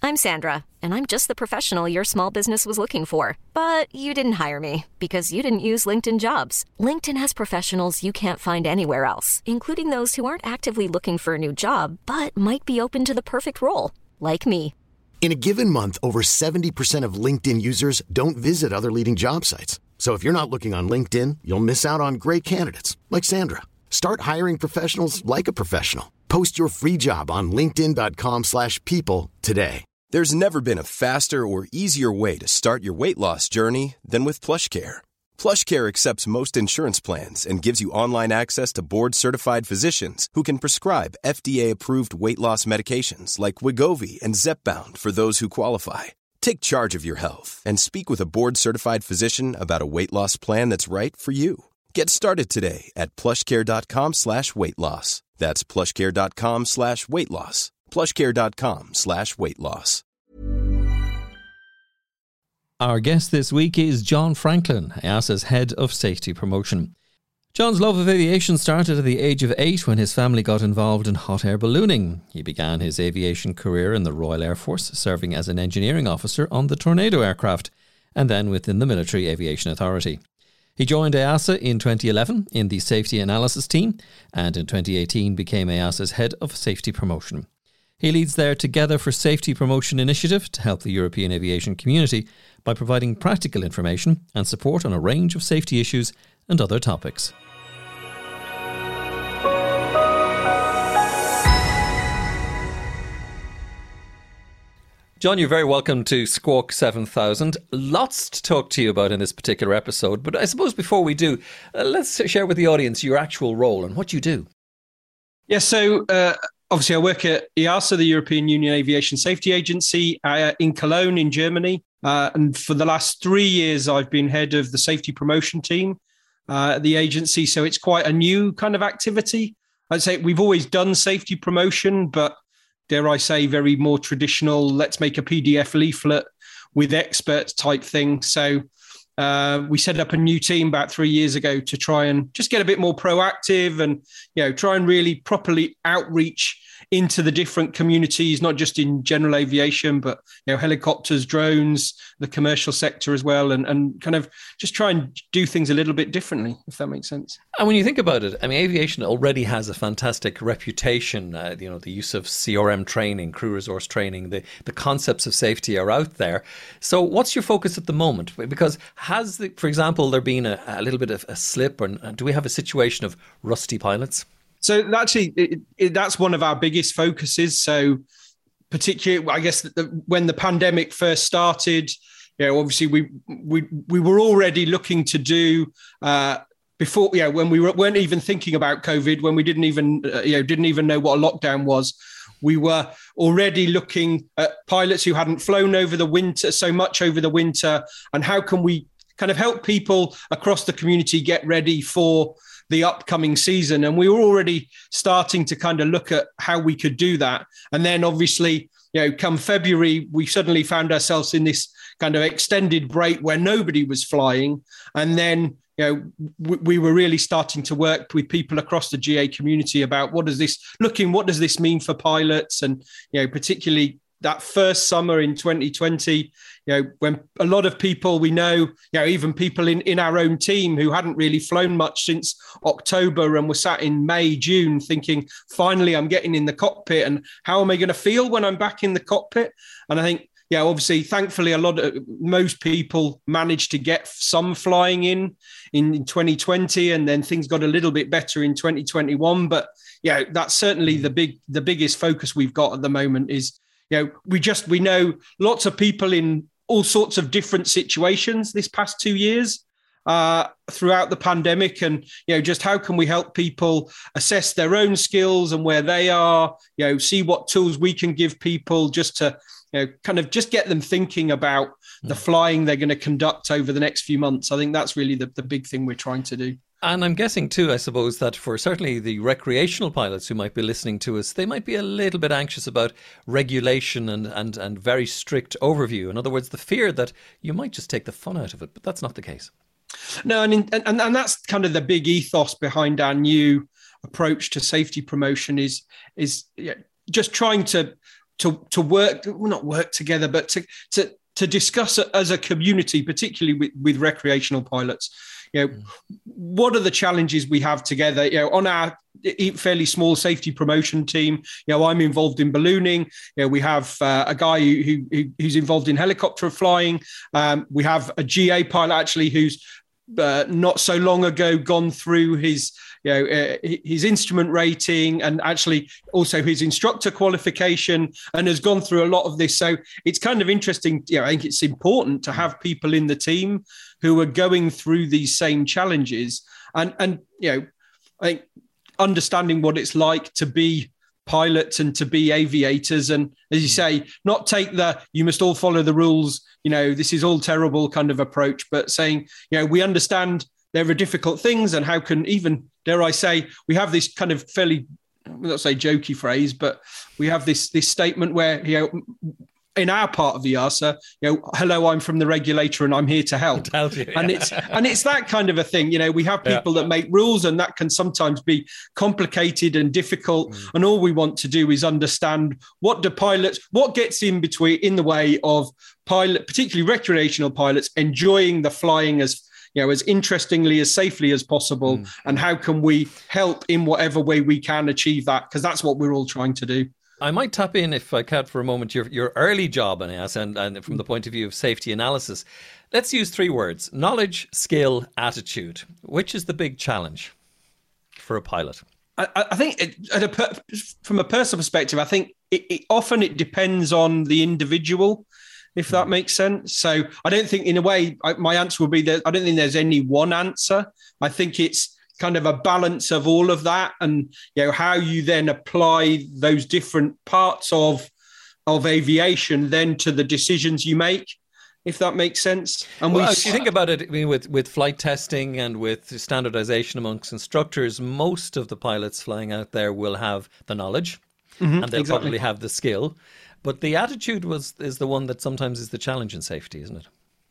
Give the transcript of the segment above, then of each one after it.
I'm Sandra, and I'm just the professional your small business was looking for. But you didn't hire me because you didn't use LinkedIn Jobs. LinkedIn has professionals you can't find anywhere else, including those who aren't actively looking for a new job, but might be open to the perfect role, like me. In a given month, over 70% of LinkedIn users don't visit other leading job sites. So if you're not looking on LinkedIn, you'll miss out on great candidates like Sandra. Start hiring professionals like a professional. Post your free job on linkedin.com/people today. There's never been a faster or easier way to start your weight loss journey than with PlushCare. PlushCare accepts most insurance plans and gives you online access to board-certified physicians who can prescribe FDA-approved weight loss medications like Wegovy and Zepbound for those who qualify. Take charge of your health and speak with a board-certified physician about a weight loss plan that's right for you. Get started today at plushcare.com/weight loss. That's plushcare.com/weight loss. plushcare.com/weight loss. Our guest this week is John Franklin, EASA's Head of Safety Promotion. John's love of aviation started at the age of 8 when his family got involved in hot air ballooning. He began his aviation career in the Royal Air Force, serving as an engineering officer on the Tornado aircraft, and then within the Military Aviation Authority. He joined EASA in 2011 in the Safety Analysis Team, and in 2018 became EASA's Head of Safety Promotion. He leads their Together for Safety Promotion initiative to help the European aviation community by providing practical information and support on a range of safety issues and other topics. John, you're very welcome to Squawk 7000. Lots to talk to you about in this particular episode, but I suppose before we do, let's share with the audience your actual role and what you do. Yeah, so obviously I work at EASA, the European Union Aviation Safety Agency, in Cologne in Germany. And for the last 3 years, I've been head of the safety promotion team at the agency. So it's quite a new kind of activity. I'd say we've always done safety promotion, but dare I say, very more traditional, let's make a PDF leaflet with experts type thing. So we set up a new team about 3 years ago to try and just get a bit more proactive and, try and really properly outreach into the different communities, not just in general aviation, but, helicopters, drones, the commercial sector as well, and kind of just try and do things a little bit differently, if that makes sense. And when you think about it, I mean, aviation already has a fantastic reputation. The use of CRM training, crew resource training, the concepts of safety are out there. So what's your focus at the moment? Because for example, there been a little bit of a slip, or do we have a situation of rusty pilots? So actually, that's one of our biggest focuses. So particularly, I guess, when the pandemic first started, obviously we were already looking to do before, when we weren't even thinking about COVID, when we didn't even know what a lockdown was. We were already looking at pilots who hadn't flown over the winter, so much over the winter, and how can we kind of help people across the community get ready for the upcoming season. And we were already starting to kind of look at how we could do that. And then obviously, come February, we suddenly found ourselves in this kind of extended break where nobody was flying. And then, we were really starting to work with people across the GA community about what does this mean for pilots? And, particularly that first summer in 2020, when a lot of people we know, even people in our own team who hadn't really flown much since October and were sat in May, June thinking, finally, I'm getting in the cockpit, and how am I going to feel when I'm back in the cockpit? And I think, obviously, thankfully, most people managed to get some flying in 2020, and then things got a little bit better in 2021. But that's certainly the biggest focus we've got at the moment is, we know lots of people in all sorts of different situations this past 2 years throughout the pandemic. And, just how can we help people assess their own skills and where they are, see what tools we can give people just to, kind of just get them thinking about the flying they're going to conduct over the next few months. I think that's really the big thing we're trying to do. And I'm guessing too, I suppose, that for certainly the recreational pilots who might be listening to us, they might be a little bit anxious about regulation and very strict overview. In other words, the fear that you might just take the fun out of it, but that's not the case. No, and that's kind of the big ethos behind our new approach to safety promotion is just trying to to work, well, not work together, but to discuss it as a community, particularly with recreational pilots. What are the challenges we have together? On our fairly small safety promotion team, I'm involved in ballooning. We have a guy who's involved in helicopter flying. We have a GA pilot actually who's not so long ago gone through his instrument rating and actually also his instructor qualification, and has gone through a lot of this. So it's kind of interesting. I think it's important to have people in the team who are going through these same challenges, and I think understanding what it's like to be pilots and to be aviators, and as you say, not take you must all follow the rules, this is all terrible kind of approach, but saying, we understand there are difficult things, and how can, even, dare I say, we have this kind of fairly, let's say jokey phrase, but we have this statement where, in our part of the EASA, hello, I'm from the regulator and I'm here to help. And it's that kind of a thing. We have people that make rules, and that can sometimes be complicated and difficult. And all we want to do is understand what gets in the way of pilot, particularly recreational pilots, enjoying the flying as interestingly, as safely as possible. And how can we help in whatever way we can achieve that? Because that's what we're all trying to do. I might tap in, if I can, for a moment, your early job in EASA and from the point of view of safety analysis. Let's use 3 words: knowledge, skill, attitude. Which is the big challenge for a pilot? I think from a personal perspective, I think it often depends on the individual, if that makes sense. So I don't think, in a way, my answer would be that I don't think there's any one answer. I think it's kind of a balance of all of that, and how you then apply those different parts of aviation then to the decisions you make, if that makes sense. And if you think about it, I mean, with flight testing and with standardization amongst instructors, most of the pilots flying out there will have the knowledge, and they'll probably have the skill, but the attitude is the one that sometimes is the challenge in safety, isn't it?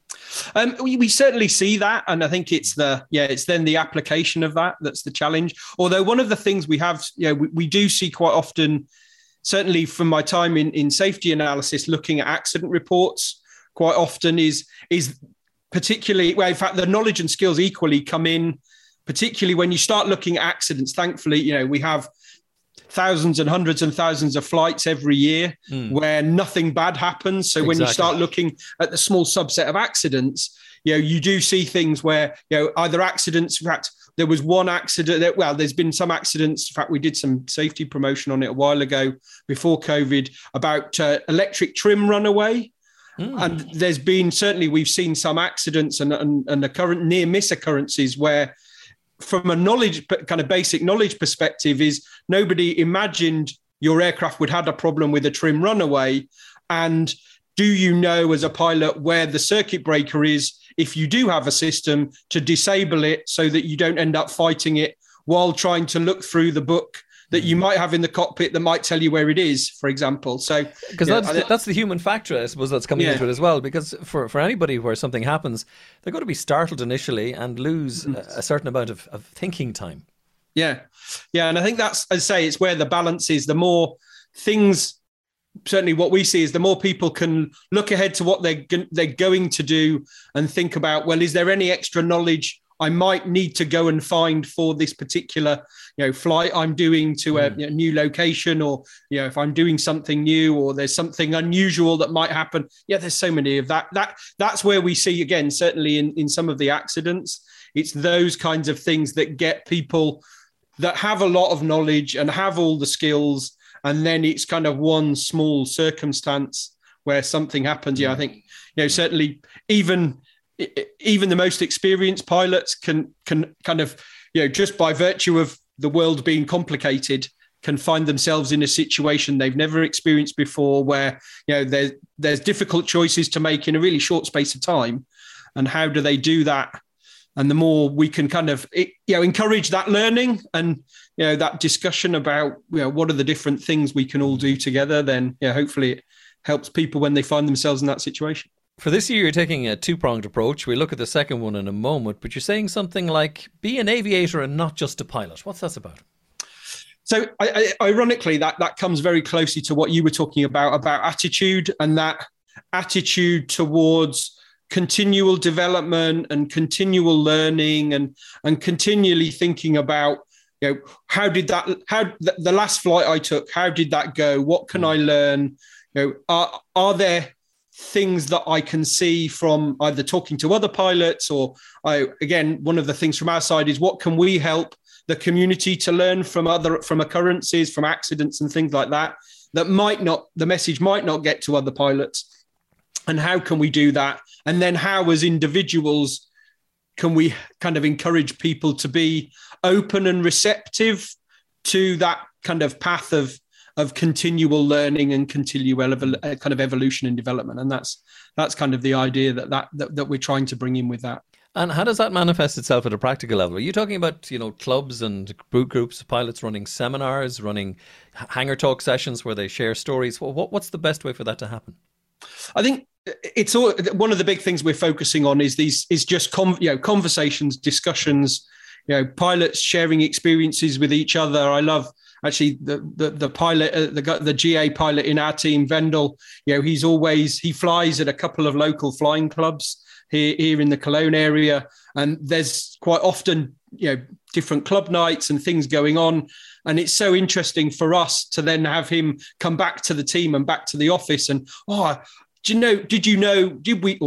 We certainly see that, and I think it's then the application of that's the challenge. Although one of the things we have, we do see quite often, certainly from my time in safety analysis, looking at accident reports, quite often is particularly, well, in fact, the knowledge and skills equally come in, particularly when you start looking at accidents. Thankfully, we have thousands and hundreds and thousands of flights every year where nothing bad happens. So when you start looking at the small subset of accidents, you do see things where, either accidents, in fact, there was one accident there's been some accidents. In fact, we did some safety promotion on it a while ago before COVID about electric trim runaway. And there's been, certainly we've seen some accidents and current near miss occurrences where, from a kind of basic knowledge perspective, is nobody imagined your aircraft would have a problem with a trim runaway. And do you know as a pilot where the circuit breaker is if you do have a system to disable it so that you don't end up fighting it while trying to look through the book that you might have in the cockpit that might tell you where it is, for example. So, because that's the human factor, I suppose, that's coming into it as well. Because for anybody where something happens, they're going to be startled initially and lose a certain amount of thinking time. Yeah, and I think that's, as I say, it's where the balance is. The more things, certainly what we see is the more people can look ahead to what they're going to do and think about, well, is there any extra knowledge I might need to go and find for this particular, flight I'm doing to a new location, or, if I'm doing something new or there's something unusual that might happen. Yeah, there's so many of that. That's where we see, again, certainly in some of the accidents, it's those kinds of things that get people that have a lot of knowledge and have all the skills. And then it's kind of one small circumstance where something happens. Yeah, I think, certainly even the most experienced pilots can kind of, just by virtue of the world being complicated, can find themselves in a situation they've never experienced before, where, there's difficult choices to make in a really short space of time. And how do they do that? And the more we can kind of, encourage that learning and, that discussion about, what are the different things we can all do together, then, hopefully it helps people when they find themselves in that situation. For this year, you're taking a two-pronged approach. We'll look at the second one in a moment, but you're saying something like, be an aviator and not just a pilot. What's that about? So ironically, that comes very closely to what you were talking about attitude, and that attitude towards continual development and continual learning and continually thinking about, how the last flight I took, how did that go? What can I learn? Are there things that I can see from either talking to other pilots or again, one of the things from our side is what can we help the community to learn from occurrences, from accidents and things like that the message might not get to other pilots. And how can we do that? And then how, as individuals, can we kind of encourage people to be open and receptive to that kind of path of continual learning and continual kind of evolution and development? And that's kind of the idea that we're trying to bring in with that. And how does that manifest itself at a practical level? Are you talking about, clubs and groups of pilots running seminars, running hangar talk sessions where they share stories? What's the best way for that to happen? I think it's all, one of the big things we're focusing on is just conversations, discussions, pilots sharing experiences with each other. I love actually the pilot, the GA pilot in our team, Vendel. He flies at a couple of local flying clubs here in the Cologne area, and there's quite often different club nights and things going on. And it's so interesting for us to then have him come back to the team and back to the office and, did you know,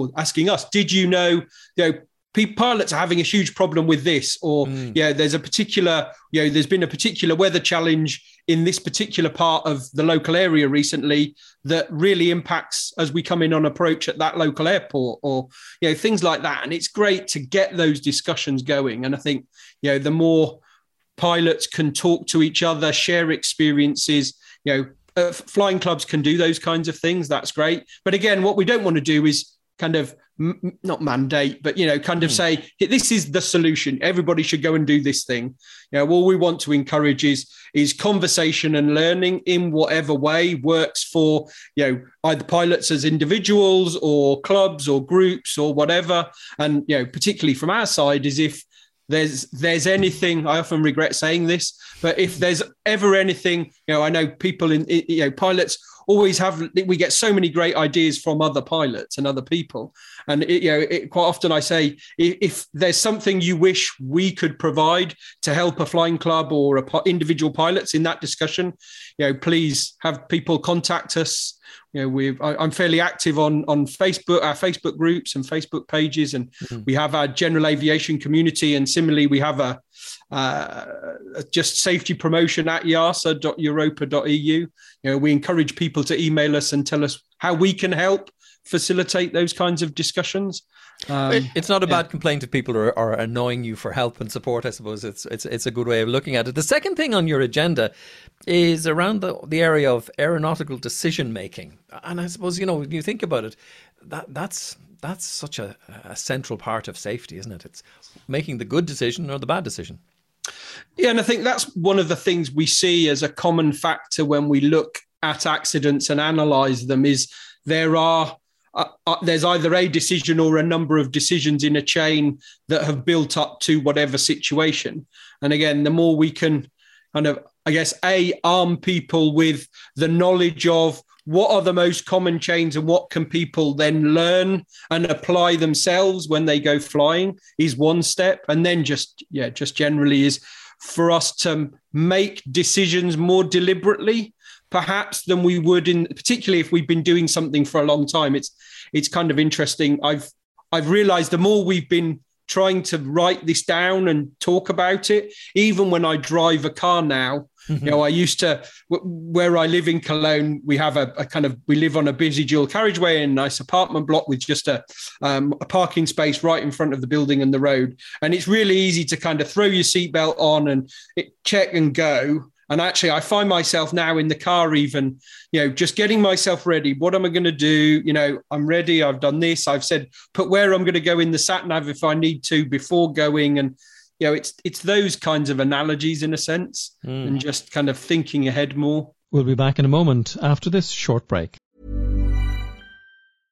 pilots are having a huge problem with this, or there's been a particular weather challenge in this particular part of the local area recently that really impacts as we come in on approach at that local airport, or things like that. And it's great to get those discussions going. And I think the more pilots can talk to each other, share experiences, flying clubs can do those kinds of things. That's great. But again, what we don't want to do is kind of not mandate, but, kind of say, this is the solution. Everybody should go and do this thing. All we want to encourage is conversation and learning in whatever way works for, either pilots as individuals or clubs or groups or whatever. And, particularly from our side is if there's anything, I often regret saying this, but if there's ever anything, I know people pilots always we get so many great ideas from other pilots and other people. And quite often I say, if there's something you wish we could provide to help a flying club or individual pilots in that discussion, please have people contact us. I'm fairly active on Facebook, our Facebook groups and Facebook pages, and we have our general aviation community. And similarly, we have a just safety promotion at iasa.europa.eu. We encourage people to email us and tell us how we can help facilitate those kinds of discussions. It's not a bad complaint if people are annoying you for help and support. I suppose it's a good way of looking at it. The second thing on your agenda is around the area of aeronautical decision making, and I suppose when you think about it, that's such a central part of safety, isn't it? It's making the good decision or the bad decision. Yeah, and I think that's one of the things we see as a common factor when we look at accidents and analyse them is there's either a decision or a number of decisions in a chain that have built up to whatever situation. And again, the more we can kind of, arm people with the knowledge of what are the most common chains and what can people then learn and apply themselves when they go flying is one step. And then just generally is for us to make decisions more deliberately, perhaps, than we would particularly if we've been doing something for a long time. It's kind of interesting. I've realized the more we've been trying to write this down and talk about it, even when I drive a car now, I used to, where I live in Cologne, we have we live on a busy dual carriageway in a nice apartment block with just a parking space right in front of the building and the road. And it's really easy to kind of throw your seatbelt on and check and go. And actually, I find myself now in the car even, just getting myself ready. What am I going to do? I'm ready. I've done this. I've said, put where I'm going to go in the sat nav if I need to before going. And, it's those kinds of analogies in a sense, and just kind of thinking ahead more. We'll be back in a moment after this short break.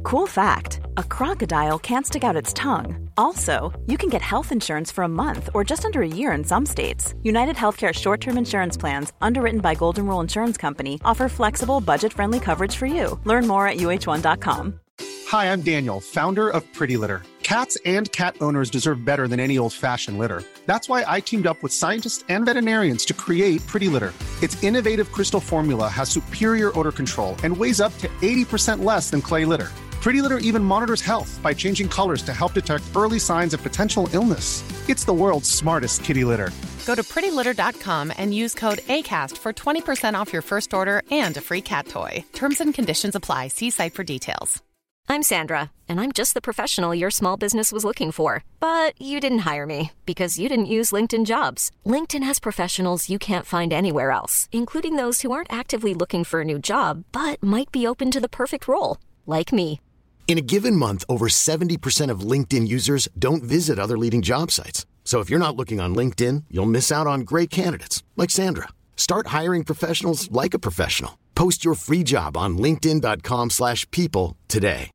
Cool fact, a crocodile can't stick out its tongue. Also, you can get health insurance for a month or just under a year in some states. United Healthcare short-term insurance plans, underwritten by Golden Rule Insurance Company, offer flexible, budget-friendly coverage for you. Learn more at uh1.com. Hi, I'm Daniel, founder of Pretty Litter. Cats and cat owners deserve better than any old-fashioned litter. That's why I teamed up with scientists and veterinarians to create Pretty Litter. Its innovative crystal formula has superior odor control and weighs up to 80% less than clay litter. Pretty Litter even monitors health by changing colors to help detect early signs of potential illness. It's the world's smartest kitty litter. Go to prettylitter.com and use code ACAST for 20% off your first order and a free cat toy. Terms and conditions apply. See site for details. I'm Sandra, and I'm just the professional your small business was looking for. But you didn't hire me because you didn't use LinkedIn Jobs. LinkedIn has professionals you can't find anywhere else, including those who aren't actively looking for a new job, but might be open to the perfect role, like me. In a given month, over 70% of LinkedIn users don't visit other leading job sites. So if you're not looking on LinkedIn, you'll miss out on great candidates like Sandra. Start hiring professionals like a professional. Post your free job on linkedin.com/people today.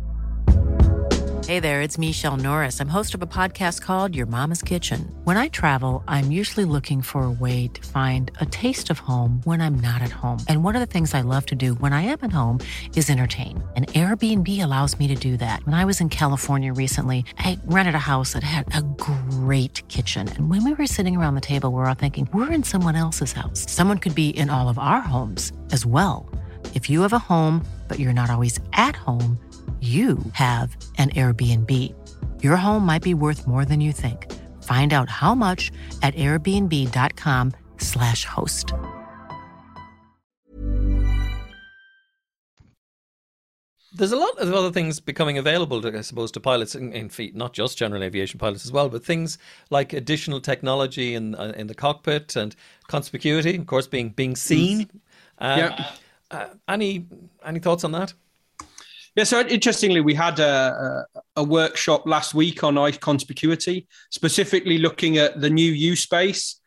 Hey there, it's Michelle Norris. I'm host of a podcast called Your Mama's Kitchen. When I travel, I'm usually looking for a way to find a taste of home when I'm not at home. And one of the things I love to do when I am at home is entertain. And Airbnb allows me to do that. When I was in California recently, I rented a house that had a great kitchen. And when we were sitting around the table, we're all thinking, we're in someone else's house. Someone could be in all of our homes as well. If you have a home, but you're not always at home, you have an Airbnb. Your home might be worth more than you think. Find out how much at airbnb.com/host. There's a lot of other things becoming available, I suppose, to pilots in feet, not just general aviation pilots as well, but things like additional technology in the cockpit and conspicuity, of course, being seen. Any thoughts on that? Yeah, so interestingly, we had a workshop last week on iConspicuity, specifically looking at the new use space,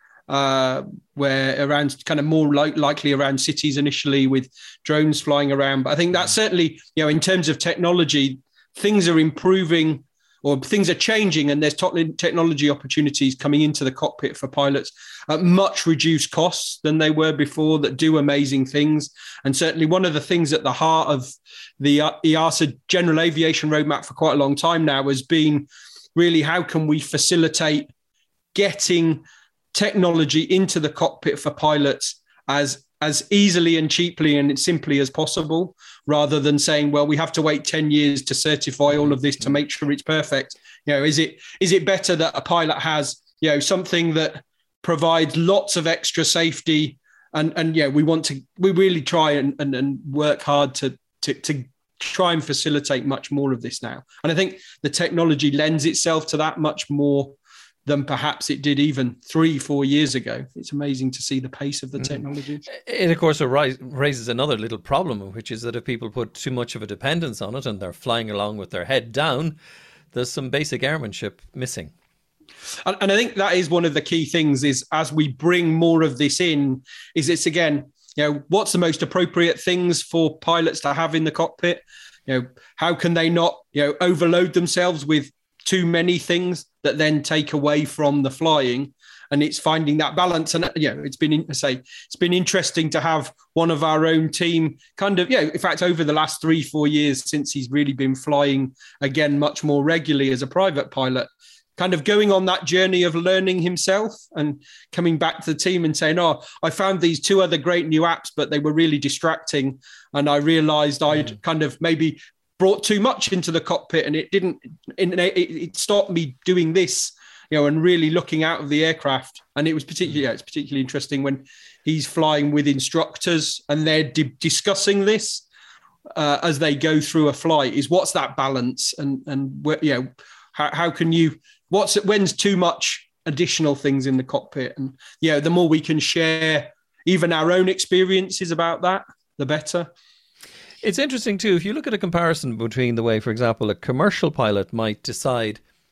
where around kind of more likely around cities initially with drones flying around. But I think that's certainly, in terms of technology, things are improving or things are changing, and there's technology opportunities coming into the cockpit for pilots at much reduced costs than they were before that do amazing things. And certainly one of the things at the heart of the EASA general aviation roadmap for quite a long time now has been really how can we facilitate getting technology into the cockpit for pilots as easily and cheaply and simply as possible, rather than saying, well, we have to wait 10 years to certify all of this to make sure it's perfect. Is it better that a pilot has, something that provides lots of extra safety and we really try and work hard to try and facilitate much more of this now. And I think the technology lends itself to that much more than perhaps it did even 3-4 years ago. It's amazing to see the pace of the technology. It, of course, raises another little problem, which is that if people put too much of a dependence on it and they're flying along with their head down, there's some basic airmanship missing. And I think that is one of the key things is as we bring more of this in, is it's again, what's the most appropriate things for pilots to have in the cockpit? How can they not, overload themselves with too many things that then take away from the flying? And it's finding that balance. And it's been interesting to have one of our own team kind of, in fact, over the last 3-4 years since he's really been flying again much more regularly as a private pilot, kind of going on that journey of learning himself and coming back to the team and saying, I found these 2 other great new apps, but they were really distracting. And I realized I'd kind of maybe brought too much into the cockpit, and it stopped me doing this, and really looking out of the aircraft. And it was particularly interesting when he's flying with instructors and they're discussing this as they go through a flight. Is what's that balance, and how can you? When's too much additional things in the cockpit? And the more we can share even our own experiences about that, the better. It's interesting too, if you look at a comparison between the way, for example, a commercial pilot might decide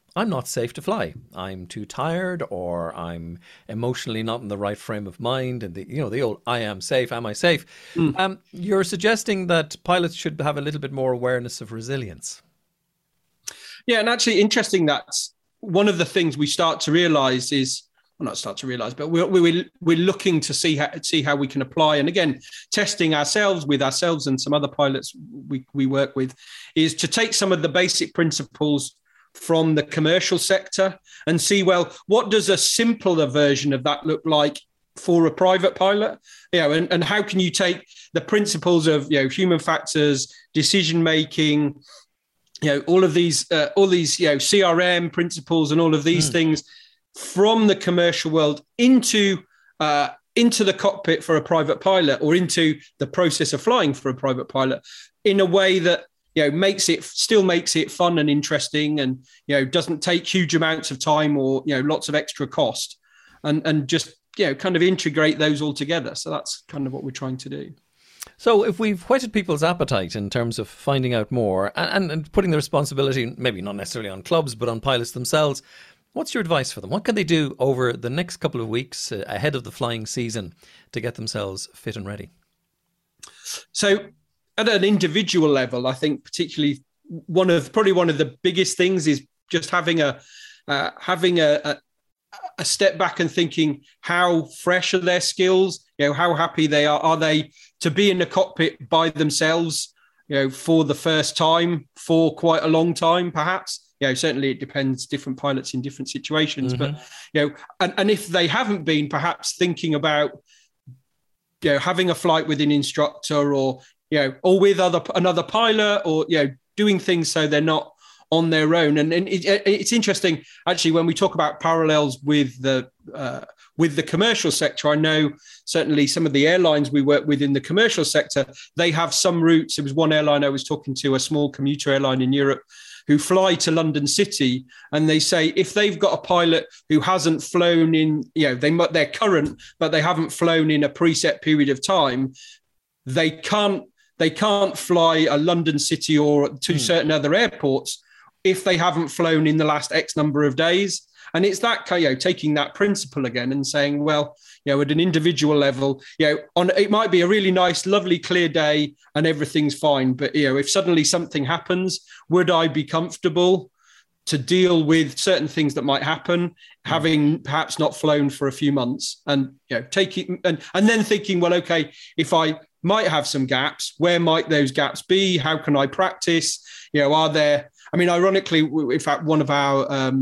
I'm not safe to fly. I'm too tired, or I'm emotionally not in the right frame of mind. And the old "I am safe, am I safe?" You're suggesting that pilots should have a little bit more awareness of resilience. Yeah, and actually interesting, that's one of the things we start to realise is, well, not start to realise, but we're looking to see how we can apply. And again, testing with ourselves and some other pilots we work with, is to take some of the basic principles from the commercial sector and see, well, what does a simpler version of that look like for a private pilot? And how can you take the principles of human factors, decision making, all these CRM principles and all of these things from the commercial world into the cockpit for a private pilot, or into the process of flying for a private pilot, in a way that makes it fun and interesting, and doesn't take huge amounts of time or lots of extra cost, and just kind of integrate those all together. So that's kind of what we're trying to do. So if we've whetted people's appetite in terms of finding out more and putting the responsibility, maybe not necessarily on clubs, but on pilots themselves, what's your advice for them? What can they do over the next couple of weeks ahead of the flying season to get themselves fit and ready? So at an individual level, I think particularly one of the biggest things is just having a step back and thinking, how fresh are their skills? How happy they are? Are they to be in the cockpit by themselves, for the first time, for quite a long time, perhaps? Certainly it depends, different pilots in different situations, but, and if they haven't been, perhaps thinking about, having a flight with an instructor, or with another pilot, or, doing things so they're not on their own. And it's interesting, actually, when we talk about parallels with the commercial sector. I know certainly some of the airlines we work with in the commercial sector, they have some routes. There was one airline I was talking to, a small commuter airline in Europe, who fly to London City, and they say if they've got a pilot who hasn't flown in, they're current, but they haven't flown in a preset period of time, they can't fly a London City or to certain other airports if they haven't flown in the last X number of days. And it's that, taking that principle again and saying, well, at an individual level, it might be a really nice, lovely, clear day and everything's fine. But, if suddenly something happens, would I be comfortable to deal with certain things that might happen, having perhaps not flown for a few months, and, taking and then thinking, well, okay, if I might have some gaps, where might those gaps be? How can I practice? Are there, ironically, in fact, one of our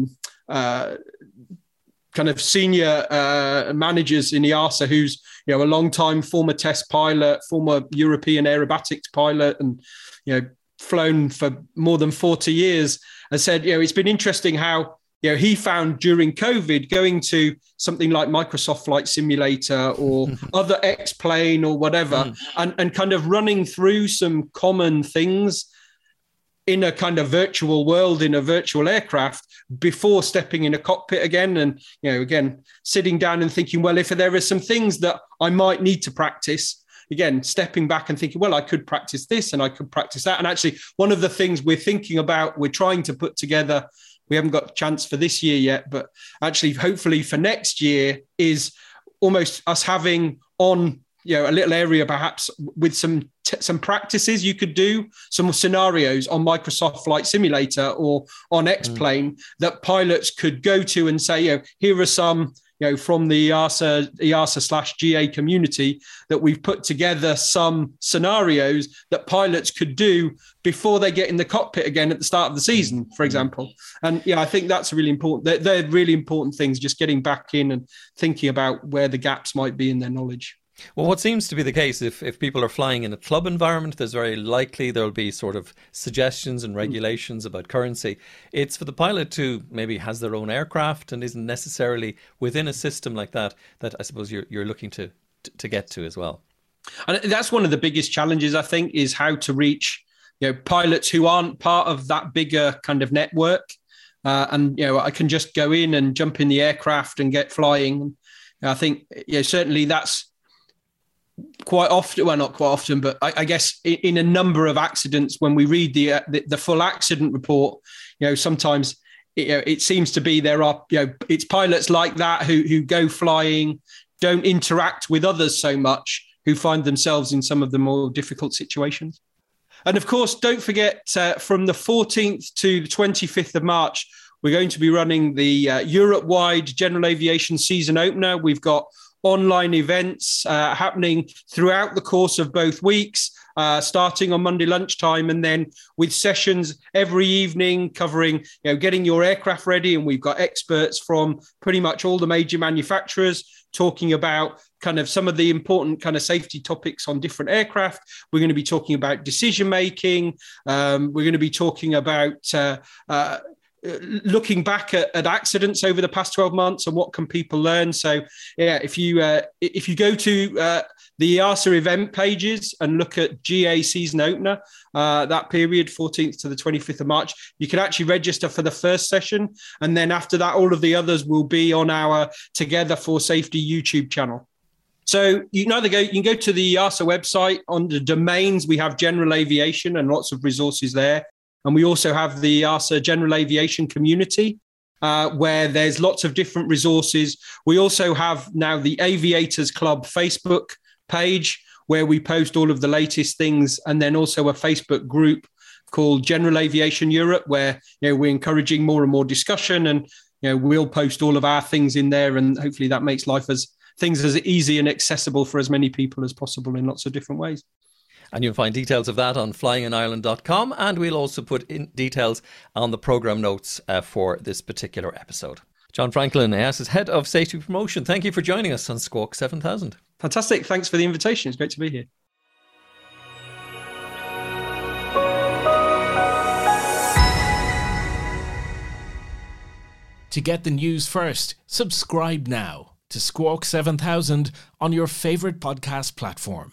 kind of senior managers in EASA, who's a long-time former test pilot, former European aerobatics pilot, and flown for more than 40 years, has said it's been interesting how he found during COVID going to something like Microsoft Flight Simulator or other X-Plane or whatever, and kind of running through some common things in a kind of virtual world, in a virtual aircraft, before stepping in a cockpit again. And, again, sitting down and thinking, well, if there are some things that I might need to practice, again, stepping back and thinking, well, I could practice this and I could practice that. And actually, one of the things we're thinking about, we're trying to put together, we haven't got a chance for this year yet, but actually, hopefully for next year, is almost us having on, a little area perhaps with some practices you could do, some scenarios on Microsoft Flight Simulator or on X-Plane that pilots could go to and say, here are some, from the EASA/GA community, that we've put together some scenarios that pilots could do before they get in the cockpit again at the start of the season, for example. And I think that's really important. They're really important things, just getting back in and thinking about where the gaps might be in their knowledge. Well, what seems to be the case, if people are flying in a club environment, there's very likely there'll be sort of suggestions and regulations about currency. It's for the pilot who maybe has their own aircraft and isn't necessarily within a system like that I suppose you're looking to get to as well. And that's one of the biggest challenges, I think, is how to reach pilots who aren't part of that bigger kind of network. And I can just go in and jump in the aircraft and get flying. I think certainly that's quite often, well, not quite often, but I guess in a number of accidents, when we read the full accident report, sometimes it seems to be there are, it's pilots like that who go flying, don't interact with others so much, who find themselves in some of the more difficult situations. And of course, don't forget, from the 14th to the 25th of March, we're going to be running the Europe-wide General Aviation season opener. We've got online events happening throughout the course of both weeks, starting on Monday lunchtime, and then with sessions every evening covering, getting your aircraft ready. And we've got experts from pretty much all the major manufacturers talking about kind of some of the important kind of safety topics on different aircraft. We're going to be talking about decision making. We're going to be talking about looking back at accidents over the past 12 months and what can people learn. So if you go to the EASA event pages and look at GA season opener, that period 14th to the 25th of March, you can actually register for the first session, and then after that all of the others will be on our Together for Safety YouTube channel. So you can go to the EASA website. Under domains, we have general aviation and lots of resources there. And we also have the EASA General Aviation community, where there's lots of different resources. We also have now the Aviators Club Facebook page, where we post all of the latest things, and then also a Facebook group called General Aviation Europe, where we're encouraging more and more discussion, and we'll post all of our things in there, and hopefully that makes things as easy and accessible for as many people as possible in lots of different ways. And you'll find details of that on flyinginireland.com, and we'll also put in details on the programme notes for this particular episode. John Franklin, EASA's Head of Safety Promotion, thank you for joining us on Squawk 7000. Fantastic. Thanks for the invitation. It's great to be here. To get the news first, subscribe now to Squawk 7000 on your favourite podcast platform.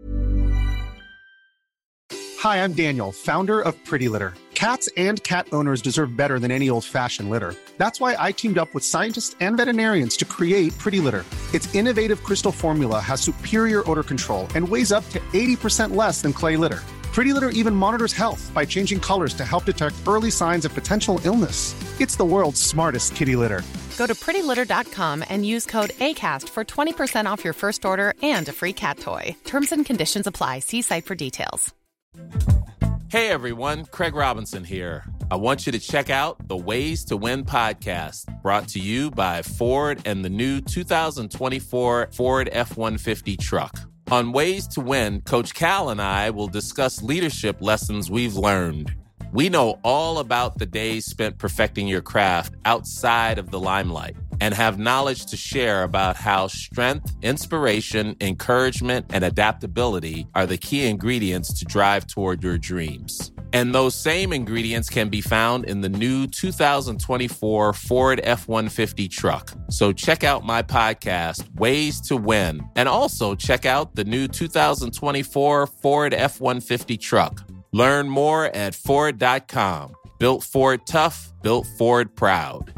Hi, I'm Daniel, founder of Pretty Litter. Cats and cat owners deserve better than any old-fashioned litter. That's why I teamed up with scientists and veterinarians to create Pretty Litter. Its innovative crystal formula has superior odor control and weighs up to 80% less than clay litter. Pretty Litter even monitors health by changing colors to help detect early signs of potential illness. It's the world's smartest kitty litter. Go to prettylitter.com and use code ACAST for 20% off your first order and a free cat toy. Terms and conditions apply. See site for details. Hey everyone, Craig Robinson here. I want you to check out the Ways to Win podcast, brought to you by Ford and the new 2024 Ford F-150 truck. On Ways to Win, Coach Cal and I will discuss leadership lessons we've learned. We know all about the days spent perfecting your craft outside of the limelight and have knowledge to share about how strength, inspiration, encouragement, and adaptability are the key ingredients to drive toward your dreams. And those same ingredients can be found in the new 2024 Ford F-150 truck. So check out my podcast, Ways to Win, and also check out the new 2024 Ford F-150 truck. Learn more at Ford.com. Built Ford tough, built Ford proud.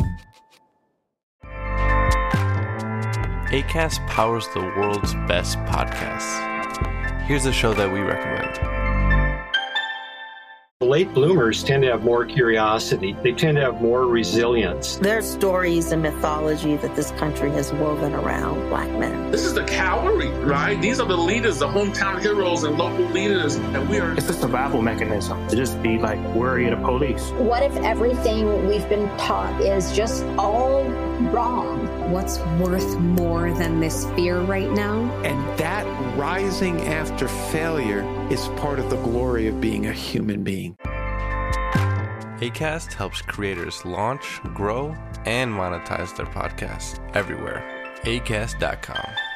Acast powers the world's best podcasts. Here's a show that we recommend. Late bloomers tend to have more curiosity. They tend to have more resilience. There's stories and mythology that this country has woven around Black men. This is the cavalry, right? These are the leaders, the hometown heroes and local leaders. And we are... It's a survival mechanism to just be like worried of police. What if everything we've been taught is just all wrong? What's worth more than this fear right now? And that rising after failure is part of the glory of being a human being. Acast helps creators launch, grow, and monetize their podcasts everywhere. Acast.com.